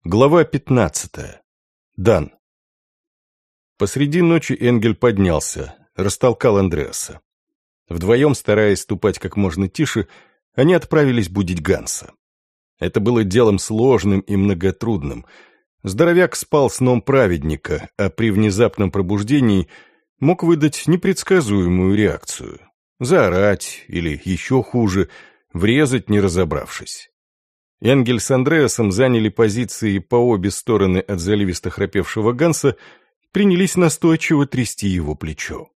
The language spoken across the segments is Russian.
Глава 15. Дан. Посреди ночи Энгель поднялся, растолкал Андреаса. Вдвоем, стараясь ступать как можно тише, они отправились будить Ганса. Это было делом сложным и многотрудным. Здоровяк спал сном праведника, а при внезапном пробуждении мог выдать непредсказуемую реакцию. Заорать или, еще хуже, врезать, не разобравшись. Энгель с Андреасом заняли позиции по обе стороны от заливисто храпевшего Ганса, принялись настойчиво трясти его плечо.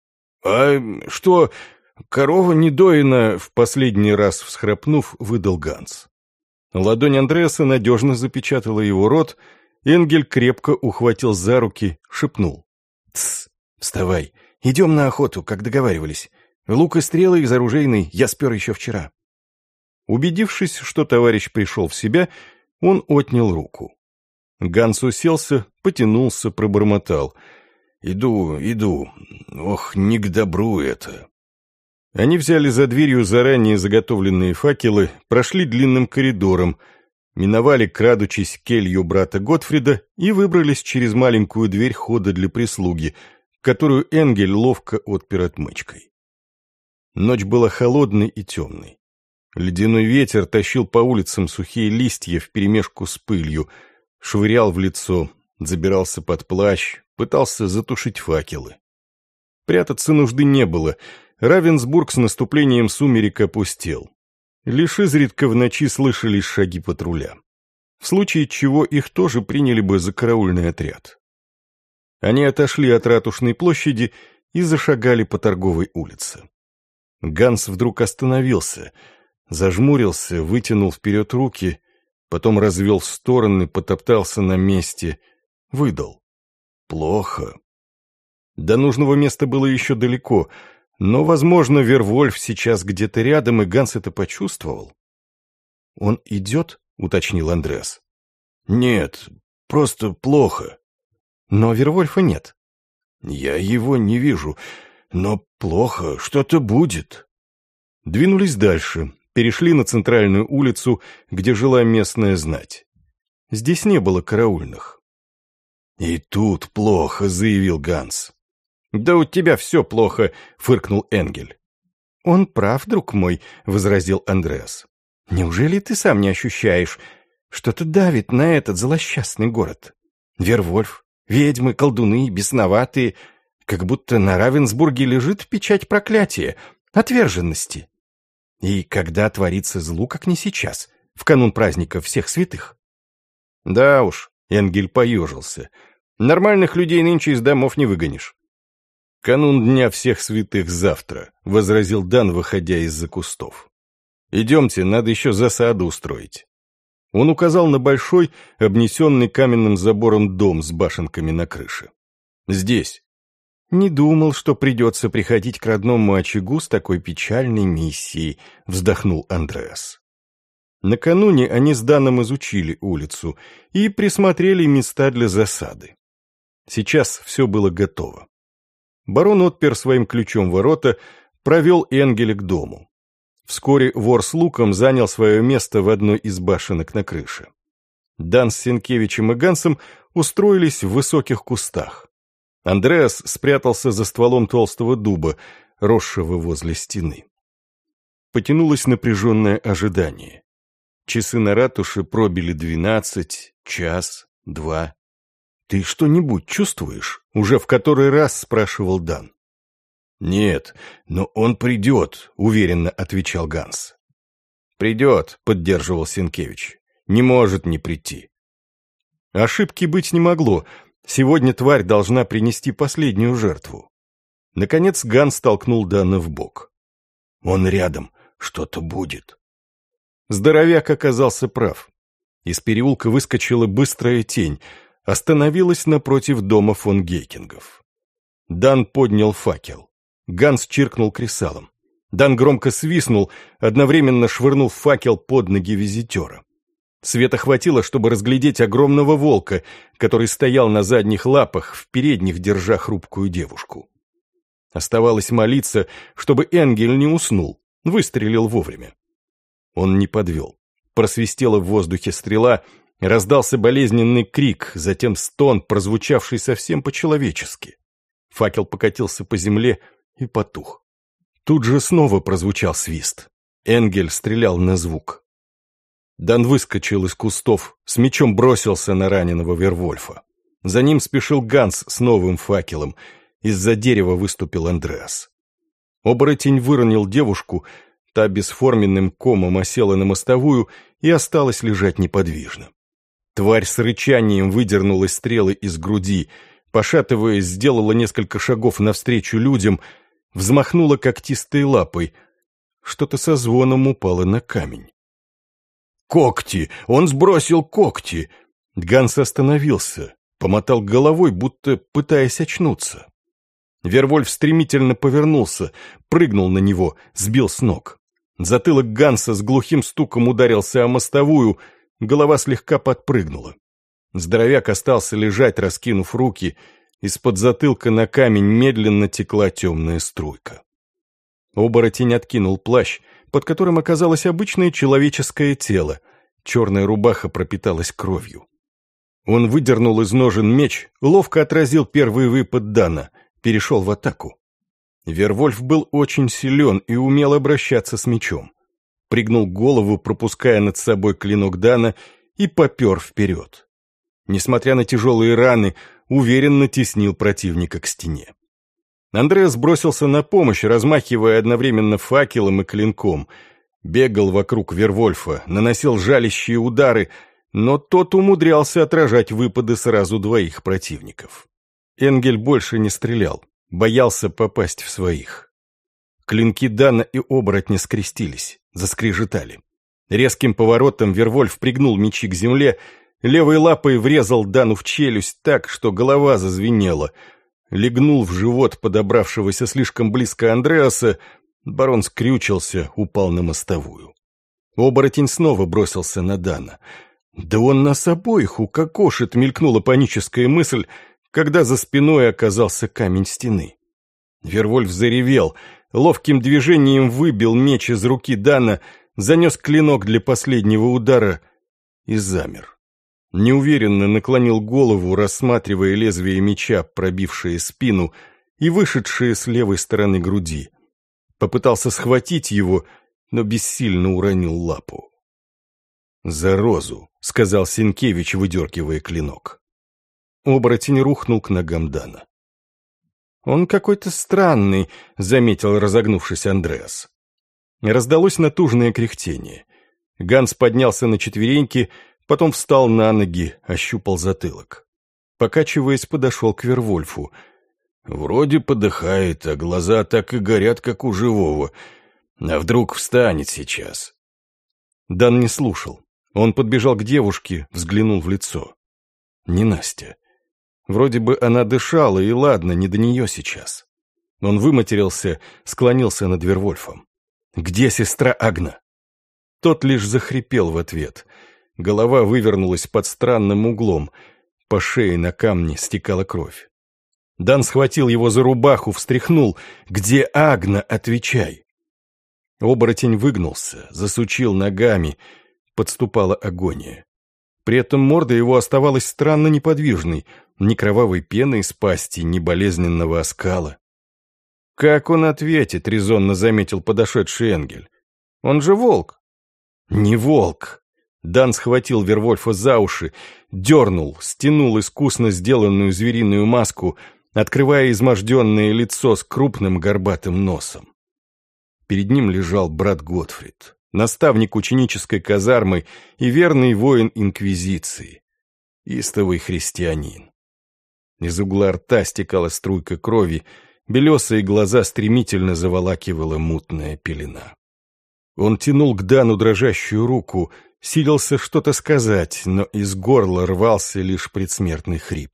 «А что, корова не доина?» — в последний раз всхрапнув, выдал Ганс. Ладонь Андреаса надежно запечатала его рот, Энгель крепко ухватил за руки, шепнул. «Тсс, вставай, идем на охоту, как договаривались. Лук и стрелы из оружейной я спер еще вчера». Убедившись, что товарищ пришел в себя, он отнял руку. Ганс уселся, потянулся, пробормотал. «Иду. Ох, не к добру это». Они взяли за дверью заранее заготовленные факелы, прошли длинным коридором, миновали, крадучись, келью брата Готфрида и выбрались через маленькую дверь хода для прислуги, которую Энгель ловко отпер отмычкой. Ночь была холодной и темной. Ледяной ветер тащил по улицам сухие листья вперемешку с пылью, швырял в лицо, забирался под плащ, пытался затушить факелы. Прятаться нужды не было. Равенсбург с наступлением сумерек опустел. Лишь изредка в ночи слышались шаги патруля. В случае чего их тоже приняли бы за караульный отряд. Они отошли от Ратушной площади и зашагали по торговой улице. Ганс вдруг остановился, зажмурился, вытянул вперед руки, потом развел в стороны, потоптался на месте, выдал. Плохо. До нужного места было еще далеко, но, возможно, Вервольф сейчас где-то рядом, и Ганс это почувствовал. «Он идет?» — уточнил Андреас. «Нет, просто плохо». «Но Вервольфа нет». «Я его не вижу, но плохо, что-то будет». Двинулись дальше. Перешли на центральную улицу, где жила местная знать. Здесь не было караульных. «И тут плохо», — заявил Ганс. «Да у тебя все плохо», — фыркнул Энгель. «Он прав, друг мой», — возразил Андреас. «Неужели ты сам не ощущаешь, что-то давит на этот злосчастный город? Вервольф, ведьмы, колдуны, бесноватые, как будто на Равенсбурге лежит печать проклятия, отверженности. И когда творится злу, как не сейчас, в канун праздника всех святых?» «Да уж», — Энгель поежился, — «нормальных людей нынче из домов не выгонишь». «Канун Дня всех святых завтра», — возразил Дан, выходя из-за кустов. «Идемте, надо еще засаду устроить». Он указал на большой, обнесенный каменным забором дом с башенками на крыше. «Здесь». «Не думал, что придется приходить к родному очагу с такой печальной миссией», — вздохнул Андреас. Накануне они с Даном изучили улицу и присмотрели места для засады. Сейчас все было готово. Барон отпер своим ключом ворота, провел Энгеля к дому. Вскоре вор с луком занял свое место в одной из башенок на крыше. Дан с Сенкевичем и Гансом устроились в высоких кустах. Андреас спрятался за стволом толстого дуба, росшего возле стены. Потянулось напряженное ожидание. Часы на ратуше пробили 12, час, 2. «Ты что-нибудь чувствуешь?» — уже в который раз спрашивал Дан. «Нет, но он придет», — уверенно отвечал Ганс. «Придет», — поддерживал Сенкевич. «Не может не прийти». Ошибки быть не могло. Сегодня тварь должна принести последнюю жертву. Наконец Ганс толкнул Дана в бок. «Он рядом, что-то будет». Здоровяк оказался прав. Из переулка выскочила быстрая тень, остановилась напротив дома фон Гейкингов. Дан поднял факел. Ганс чиркнул кресалом. Дан громко свистнул, одновременно швырнув факел под ноги визитера. Света хватило, чтобы разглядеть огромного волка, который стоял на задних лапах, в передних держа хрупкую девушку. Оставалось молиться, чтобы Энгель не уснул, выстрелил вовремя. Он не подвел. Просвистела в воздухе стрела, Раздался болезненный крик, затем стон, прозвучавший совсем по-человечески. Факел покатился по земле и потух. Тут же снова прозвучал свист. Энгель стрелял на звук. Дан выскочил из кустов, с мечом бросился на раненого Вервольфа. За ним спешил Ганс с новым факелом. Из-за дерева выступил Андреас. Оборотень выронил девушку, та бесформенным комом осела на мостовую и осталась лежать неподвижно. Тварь с рычанием выдернула стрелы из груди, пошатываясь, сделала несколько шагов навстречу людям, взмахнула когтистой лапой. Что-то со звоном упало на камень. «Когти! Он сбросил когти!» Ганс остановился, помотал головой, будто пытаясь очнуться. Вервольф стремительно повернулся, прыгнул на него, сбил с ног. Затылок Ганса с глухим стуком ударился о мостовую, голова слегка подпрыгнула. Здоровяк остался лежать, раскинув руки. Из-под затылка на камень медленно текла темная струйка. Оборотень откинул плащ, под которым оказалось обычное человеческое тело. Черная рубаха пропиталась кровью. Он выдернул из ножен меч, ловко отразил первый выпад Дана, перешел в атаку. Вервольф был очень силен и умел обращаться с мечом. Пригнул голову, пропуская над собой клинок Дана, и попер вперед. Несмотря на тяжелые раны, уверенно теснил противника к стене. Андреас бросился на помощь, размахивая одновременно факелом и клинком. Бегал вокруг Вервольфа, наносил жалящие удары, но тот умудрялся отражать выпады сразу двоих противников. Энгель больше не стрелял, боялся попасть в своих. Клинки Дана и оборотня скрестились, заскрежетали. Резким поворотом Вервольф пригнул мечи к земле, левой лапой врезал Дану в челюсть так, что голова зазвенела. Легнул в живот подобравшегося слишком близко Андреаса, барон скрючился, упал на мостовую. Оборотень снова бросился на Дана. «Да он нас обоих укокошит», — мелькнула паническая мысль, когда за спиной оказался камень стены. Вервольф заревел, ловким движением выбил меч из руки Дана, занес клинок для последнего удара и замер. Неуверенно наклонил голову, рассматривая лезвие меча, пробившее спину и вышедшее с левой стороны груди. Попытался схватить его, но бессильно уронил лапу. «За розу», — сказал Сенкевич, выдергивая клинок. Оборотень рухнул к ногам Дана. «Он какой-то странный», — заметил разогнувшись Андреас. Раздалось натужное кряхтение. Ганс поднялся на четвереньки, потом встал на ноги, ощупал затылок. Покачиваясь, подошел к Вервольфу. «Вроде подыхает, а глаза так и горят, как у живого. А вдруг встанет сейчас?» Дан не слушал. Он подбежал к девушке, взглянул в лицо. Не Настя. Вроде бы она дышала, и ладно, не до нее сейчас. Он выматерился, склонился над Вервольфом. «Где сестра Агна?» Тот лишь захрипел в ответ. Голова вывернулась под странным углом. По шее на камне стекала кровь. Дан схватил его за рубаху, встряхнул. «Где Агна? Отвечай!» Оборотень выгнулся, засучил ногами. Подступала агония. При этом морда его оставалась странно неподвижной, ни кровавой пены из пасти, ни болезненного оскала. «Как он ответит?» — резонно заметил подошедший Энгель. «Он же волк!» «Не волк!» Дан схватил Вервольфа за уши, дернул, стянул искусно сделанную звериную маску, открывая изможденное лицо с крупным горбатым носом. Перед ним лежал брат Готфрид, наставник ученической казармы и верный воин Инквизиции, истовый христианин. Из угла рта стекала струйка крови, белесые глаза стремительно заволакивала мутная пелена. Он тянул к Дану дрожащую руку, силился что-то сказать, но из горла рвался лишь предсмертный хрип.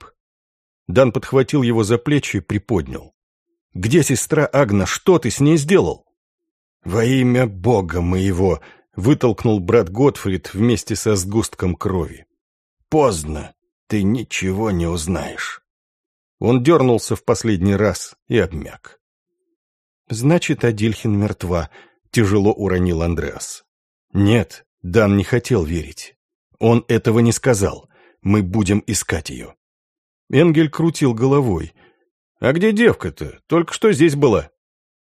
Дан подхватил его за плечи и приподнял. «Где сестра Агна? Что ты с ней сделал?» «Во имя Бога моего!» — вытолкнул брат Готфрид вместе со сгустком крови. «Поздно, ты ничего не узнаешь». Он дернулся в последний раз и обмяк. «Значит, Адильхин мертва», — тяжело уронил Андреас. «Нет», — Дан не хотел верить. Он этого не сказал. Мы будем искать ее. Энгель крутил головой. «А где девка-то? Только что здесь была».